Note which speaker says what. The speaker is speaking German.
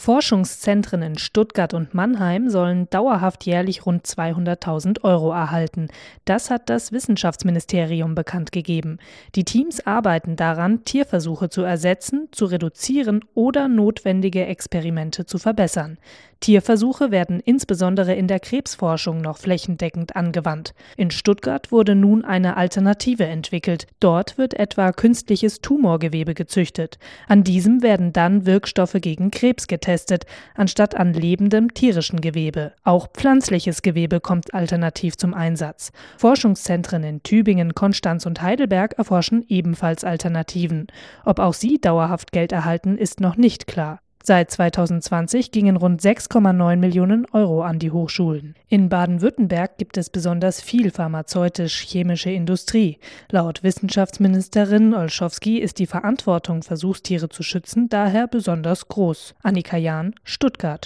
Speaker 1: Forschungszentren in Stuttgart und Mannheim sollen dauerhaft jährlich rund 200.000 € erhalten. Das hat das Wissenschaftsministerium bekannt gegeben. Die Teams arbeiten daran, Tierversuche zu ersetzen, zu reduzieren oder notwendige Experimente zu verbessern. Tierversuche werden insbesondere in der Krebsforschung noch flächendeckend angewandt. In Stuttgart wurde nun eine Alternative entwickelt. Dort wird etwa künstliches Tumorgewebe gezüchtet. An diesem werden dann Wirkstoffe gegen Krebs getestet, anstatt an lebendem tierischen Gewebe. Auch pflanzliches Gewebe kommt alternativ zum Einsatz. Forschungszentren in Tübingen, Konstanz und Heidelberg erforschen ebenfalls Alternativen. Ob auch sie dauerhaft Geld erhalten, ist noch nicht klar. Seit 2020 gingen rund 6,9 Millionen € an die Hochschulen. In Baden-Württemberg gibt es besonders viel pharmazeutisch-chemische Industrie. Laut Wissenschaftsministerin Olschowski ist die Verantwortung, Versuchstiere zu schützen, daher besonders groß. Annika Jahn, Stuttgart.